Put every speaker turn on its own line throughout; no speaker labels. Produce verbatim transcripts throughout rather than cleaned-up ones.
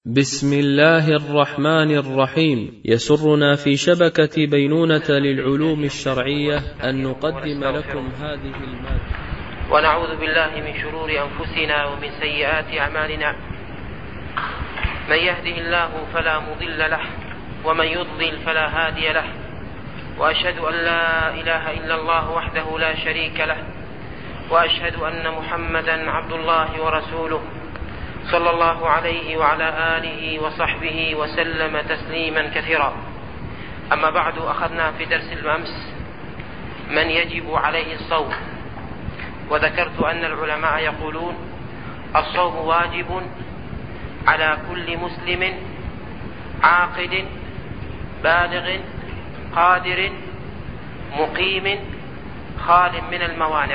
بسم الله الرحمن الرحيم. يسرنا في شبكة بينونة للعلوم الشرعية أن نقدم لكم هذه المادة.
ونعوذ بالله من شرور أنفسنا ومن سيئات أعمالنا، من يهده الله فلا مضل له ومن يضلل فلا هادي له، وأشهد أن لا إله إلا الله وحده لا شريك له، وأشهد أن محمدا عبد الله ورسوله صلى الله عليه وعلى آله وصحبه وسلم تسليما كثيرا. أما بعد، أخذنا في درس الأمس من يجب عليه الصوم، وذكرت أن العلماء يقولون الصوم واجب على كل مسلم عاقل بالغ قادر مقيم خال من الموانع.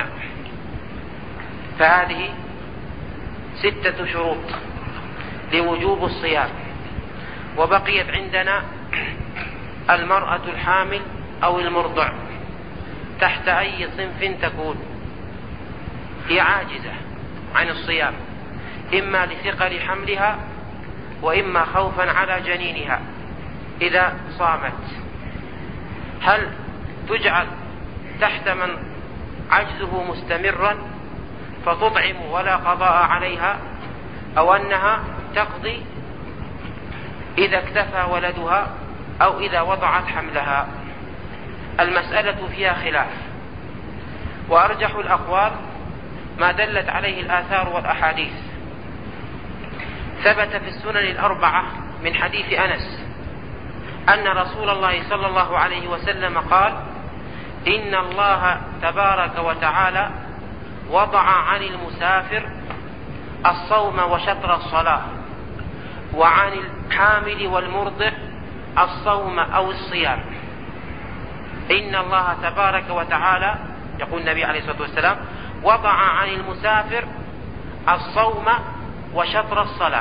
فهذه ستة شروط لوجوب الصيام. وبقيت عندنا المرأة الحامل أو المرضع تحت أي صنف تكون، هي عاجزة عن الصيام، إما لثقل حملها وإما خوفا على جنينها. إذا صامت هل تجعل تحت من عجزه مستمرا فتطعم ولا قضاء عليها، أو أنها تقضي إذا اكتفى ولدها أو إذا وضعت حملها؟ المسألة فيها خلاف، وأرجح الأقوال ما دلت عليه الآثار والأحاديث. ثبت في السنن الأربعة من حديث أنس أن رسول الله صلى الله عليه وسلم قال: إن الله تبارك وتعالى وضع عن المسافر الصوم وشطر الصلاة، وعن الحامل والمرضع الصوم أو الصيام. إن الله تبارك وتعالى، يقول النبي عليه الصلاة والسلام، وضع عن المسافر الصوم وشطر الصلاة.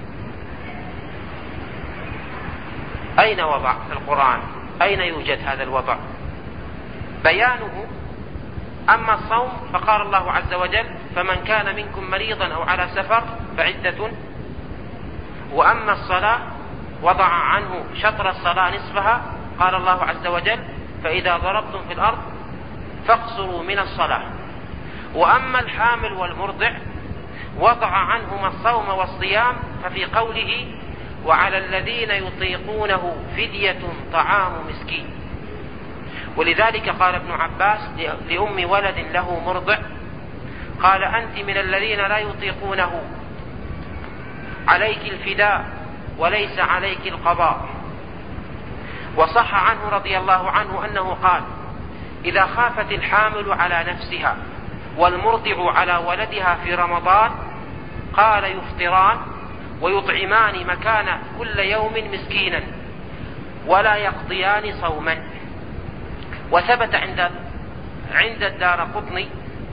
أين وضع في القرآن؟ أين يوجد هذا الوضع؟ بيانه: أما الصوم فقال الله عز وجل: فمن كان منكم مريضا أو على سفر فعدة. وأما الصلاة وضع عنه شطر الصلاة نصفها، قال الله عز وجل: فإذا ضربتم في الأرض فاقصروا من الصلاة. وأما الحامل والمرضع وضع عنهما الصوم والصيام، ففي قوله: وعلى الذين يطيقونه فدية طعام مسكين. ولذلك قال ابن عباس لأم ولد له مرضع: قال: أنت من الذين لا يطيقونه، عليك الفداء وليس عليك القضاء. وصح عنه رضي الله عنه أنه قال: إذا خافت الحامل على نفسها والمرضع على ولدها في رمضان، قال: يفطران ويطعمان مكان كل يوم مسكينا ولا يقضيان صوما. وثبت عند عند الدارقطني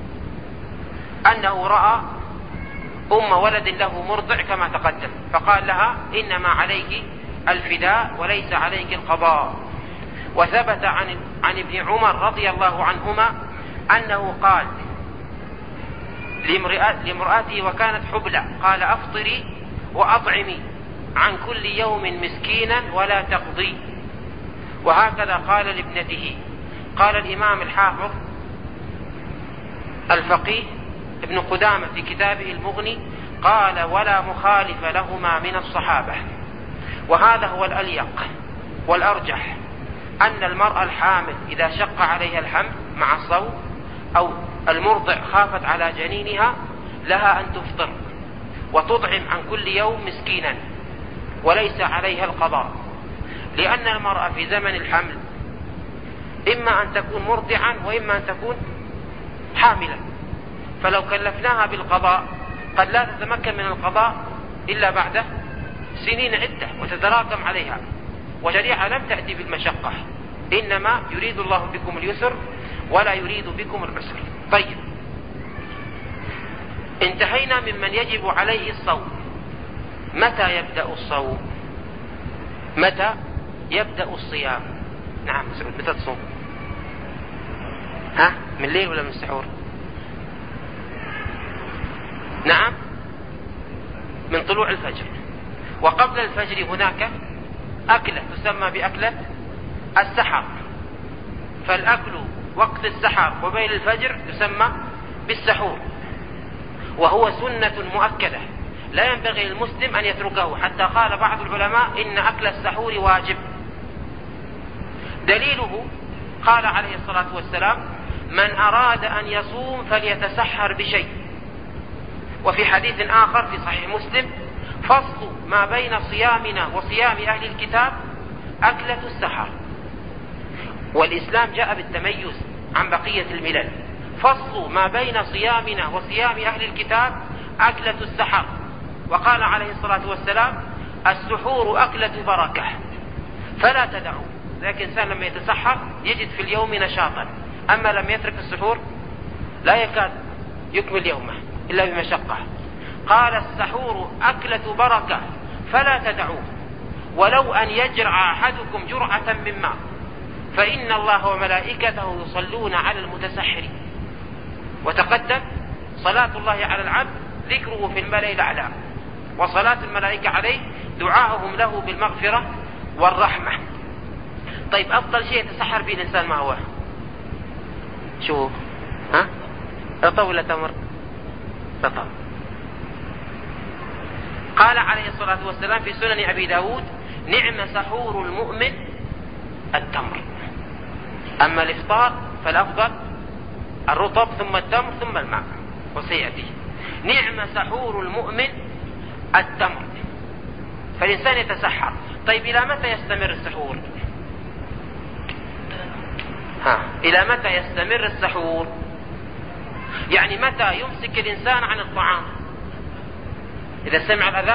أنه رأى أم ولد له مرضع كما تقدم، فقال لها: إنما عليك الفداء وليس عليك القضاء. وثبت عن عن ابن عمر رضي الله عنهما أنه قال لامرأته وكانت حبلى: قال: أفطري وأطعمي عن كل يوم مسكينا ولا تقضي. وهكذا قال لابنته. قال الإمام الحافظ الفقيه ابن قدامة في كتابه المغني: قال: ولا مخالف لهما من الصحابة. وهذا هو الأليق والأرجح، أن المرأة الحامل إذا شق عليها الحمل مع الصوم، أو المرضع خافت على جنينها، لها أن تفطر وتطعم عن كل يوم مسكينا وليس عليها القضاء، لأن المرأة في زمن الحمل إما أن تكون مرضعا وإما أن تكون حاملا، فلو كلفناها بالقضاء قد لا تتمكن من القضاء إلا بعد سنين عدة وتتراكم عليها. وشريعة لم تأتي بالمشقة، إنما يريد الله بكم اليسر ولا يريد بكم العسر. طيب، انتهينا ممن يجب عليه الصوم. متى يبدأ الصوم؟ متى يبدأ الصيام؟ نعم، متى تصوم؟ ها؟ من الليل ولا من السحور؟ نعم، من طلوع الفجر. وقبل الفجر هناك أكلة تسمى بأكلة السحر، فالأكل وقت السحر وبين الفجر يسمى بالسحور، وهو سنة مؤكدة لا ينبغي للمسلم أن يتركه، حتى قال بعض العلماء إن أكل السحور واجب. دليله قال عليه الصلاة والسلام: من أراد أن يصوم فليتسحر بشيء. وفي حديث آخر في صحيح مسلم: فصل ما بين صيامنا وصيام أهل الكتاب أكلة السحر. والإسلام جاء بالتميز عن بقية الملل، فصل ما بين صيامنا وصيام أهل الكتاب أكلة السحر. وقال عليه الصلاة والسلام: السحور أكلة بركة فلا تدعوا. لكن الإنسان لما يتسحر يجد في اليوم نشاطا، أما لم يترك السحور لا يكاد يكمل يومه إلا بمشقة. قال: السحور أكلة بركة فلا تدعوه، ولو أن يجرع أحدكم جرعة من ماء فإن الله وملائكته يصلون على المتسحر. وتقدم صلاة الله على العبد ذكره في الملأ الأعلى، وصلاة الملائكة عليه دعاءهم له بالمغفرة والرحمة. طيب أفضل شيء يتسحر به الإنسان ما هو؟ شو ها؟ رطب ولا تمر؟ رطب. قال عليه الصلاة والسلام في سنن أبي داود: نعم سحور المؤمن التمر. أما الإفطار فالأفضل الرطب ثم التمر ثم الماء، وسيأتي. نعم سحور المؤمن التمر. فالإنسان يتسحر. طيب إلى متى يستمر السحور؟ ها إلى متى يستمر السحور؟ يعني متى يمسك الإنسان عن الطعام؟ إذا سمع الأذان.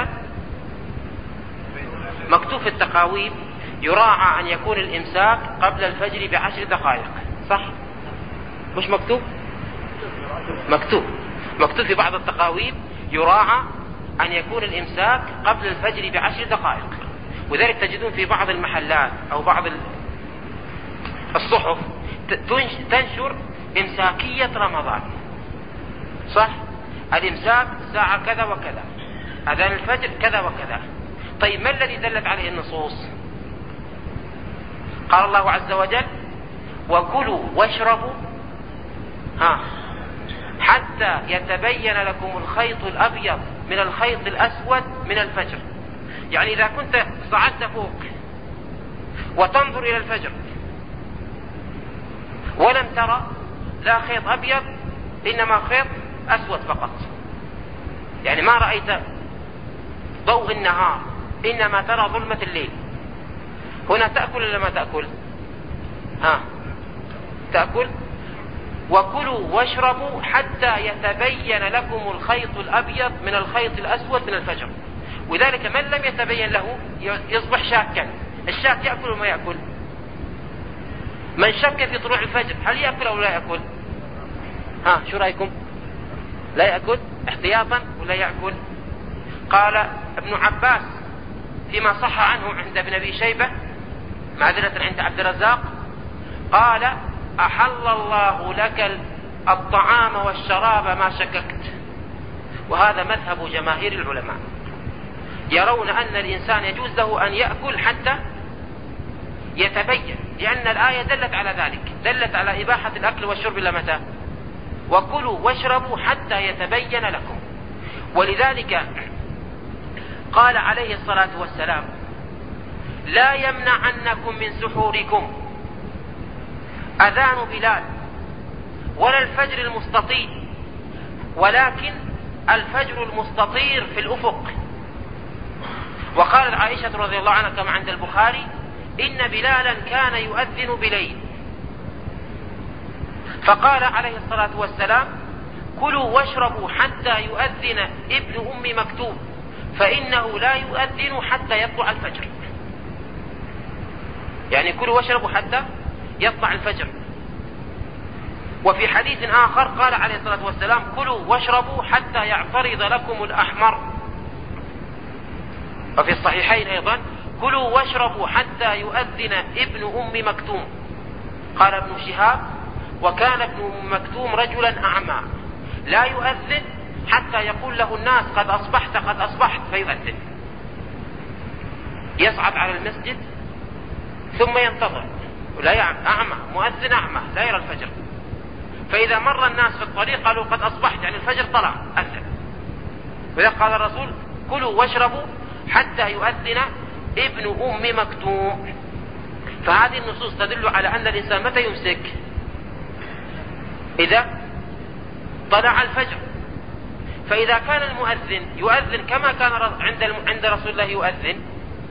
مكتوب في التقاويم: يراعى أن يكون الإمساك قبل الفجر بعشر دقائق، صح؟ مش مكتوب؟ مكتوب مكتوب في بعض التقاويم: يراعى أن يكون الإمساك قبل الفجر بعشر دقائق. وذلك تجدون في بعض المحلات أو بعض الصحف تنشر إمساكية رمضان، صح؟ الإمساك ساعة كذا وكذا، أذان الفجر كذا وكذا. طيب ما الذي دلت عليه النصوص؟ قال الله عز وجل: وكلوا واشربوا ها حتى يتبين لكم الخيط الأبيض من الخيط الأسود من الفجر. يعني إذا كنت صعدت فوق وتنظر إلى الفجر ولم ترى لا خيط أبيض إنما خيط أسود فقط، يعني ما رأيت ضوء النهار إنما ترى ظلمة الليل، هنا تأكل ولا ما تأكل؟ ها تأكل. وكلوا واشربوا حتى يتبين لكم الخيط الأبيض من الخيط الأسود من الفجر. وذلك من لم يتبين له يصبح شاكا. الشاك يأكل وما يأكل؟ من شك في طلوع الفجر هل يأكل أو لا يأكل؟ ها شو رأيكم؟ لا يأكل احتياطا ولا يأكل؟ قال ابن عباس فيما صح عنه عند ابن أبي شيبة معذرة عند عبد الرزاق، قال: أحل الله لك الطعام والشراب ما شككت. وهذا مذهب جماهير العلماء، يرون أن الإنسان يجوز له أن يأكل حتى يتبين، لأن الآية دلت على ذلك، دلت على إباحة الأكل والشرب إلى متى؟ وكلوا واشربوا حتى يتبين لكم. ولذلك قال عليه الصلاة والسلام: لا يمنعنكم من سحوركم أذان بلال ولا الفجر المستطير، ولكن الفجر المستطير في الأفق. وقالت عائشة رضي الله عنها كما عند البخاري: إن بلالا كان يؤذن بليل. فقال عليه الصلاة والسلام: كلوا واشربوا حتى يؤذن ابن أم مكتوم، فإنه لا يؤذن حتى يطلع الفجر. يعني كلوا واشربوا حتى يطلع الفجر. وفي حديث آخر قال عليه الصلاة والسلام: كلوا واشربوا حتى يعترض لكم الأحمر. وفي الصحيحين أيضا: كلوا واشربوا حتى يؤذن ابن أم مكتوم. قال ابن شهاب: وكان ابن أم مكتوم رجلا أعمى لا يؤذن حتى يقول له الناس: قد أصبحت قد أصبحت، فيؤذن. يصعد على المسجد ثم ينتظر، لا أعمى، مؤذن أعمى لا يرى الفجر، فإذا مر الناس في الطريق قالوا قد أصبحت، يعني الفجر طلع أذن. وإذا قال الرسول كلوا واشربوا حتى يؤذن ابن أم مكتوم. فهذه النصوص تدل على أن الإنسان متى يمسك؟ إذا طلع الفجر. فإذا كان المؤذن يؤذن كما كان عند عند رسول الله يؤذن،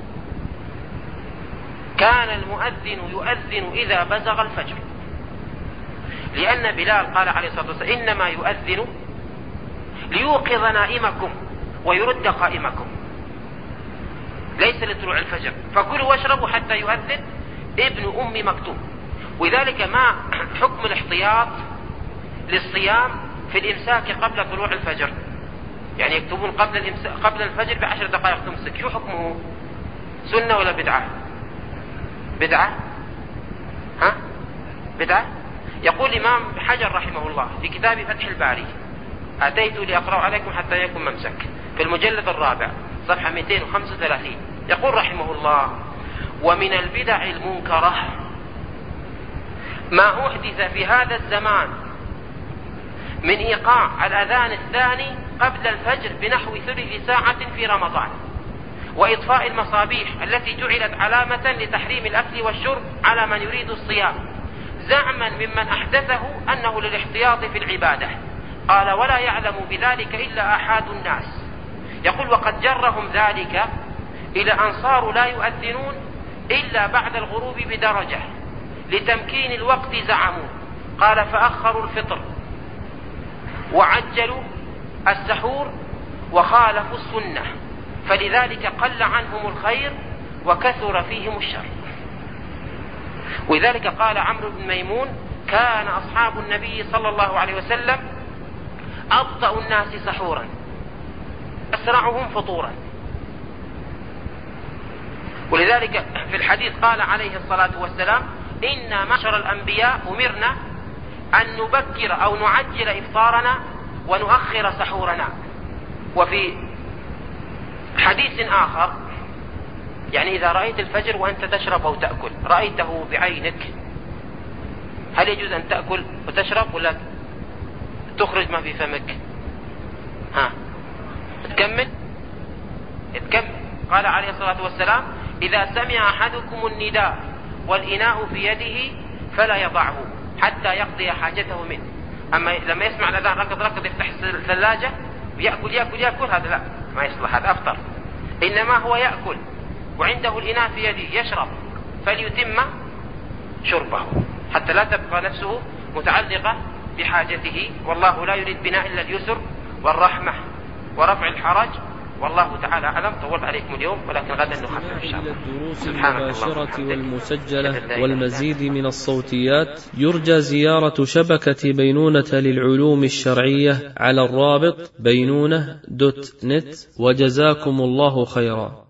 كان المؤذن يؤذن إذا بزغ الفجر، لأن بلال قال عليه الصلاة والسلام إنما يؤذن ليوقظ نائمكم ويرد قائمكم، ليس لطلوع الفجر. فكلوا واشربوا حتى يؤذن ابن أم مكتوم. وذلك ما حكم الاحتياط للصيام في الإمساك قبل طلوع الفجر؟ يعني يكتبون قبل الإمساك قبل الفجر بعشر دقائق تمسك، شو حكمه؟ سنة ولا بدعة؟ بدعة؟ ها؟ بدعة؟ يقول الإمام حجر رحمه الله في كتاب فتح الباري: أتيت لأقرأ عليكم حتى يكون ممسك، في المجلد الرابع صفحة مئتين وخمسة وثلاثين، يقول رحمه الله: ومن البدع المنكرة ما أحدث في هذا الزمان من إيقاع الأذان الثاني قبل الفجر بنحو ثلث ساعة في رمضان، وإطفاء المصابيح التي جعلت علامة لتحريم الأكل والشرب على من يريد الصيام، زعما ممن أحدثه أنه للاحتياط في العبادة. قال: ولا يعلم بذلك إلا أحد الناس. يقول: وقد جرهم ذلك إلى أن صاروا لا يؤذنون إلا بعد الغروب بدرجة لتمكين الوقت زعموا. قال: فأخروا الفطر وعجلوا السحور وخالفوا السنة، فلذلك قل عنهم الخير وكثر فيهم الشر. ولذلك قال عمرو بن ميمون: كان أصحاب النبي صلى الله عليه وسلم أبطأ الناس سحورا أسرعهم فطورا. ولذلك في الحديث قال عليه الصلاة والسلام: إنا معشر الأنبياء أمرنا أن نبكر أو نعجل إفطارنا ونؤخر سحورنا. وفي حديث آخر: يعني إذا رأيت الفجر وأنت تشرب أو تأكل، رأيته بعينك، هل يجوز أن تأكل وتشرب ولا تخرج ما في فمك؟ ها تكمل تكمل. قال عليه الصلاة والسلام: إذا سمع أحدكم النداء والإناء في يده فلا يضعه حتى يقضي حاجته منه. أما لما يسمع الأذان ركض ركض يفتح الثلاجة ويأكل يأكل يأكل، هذا لا، ما يصلح، هذا أفطر. إنما هو يأكل وعنده الإناء في يده يشرب، فليتم شربه حتى لا تبقى نفسه متعلقة بحاجته. والله لا يريد بنا إلا اليسر والرحمة ورفع الحرج. والله تعالى أعلم. طولت عليكم اليوم، ولكن غدا نخفف إن شاء الله.
الدروس المباشرة والمسجلة والمزيد من الصوتيات يرجى زيارة شبكة بينونة للعلوم الشرعية على الرابط بينونة دوت نت. وجزاكم الله خيرا.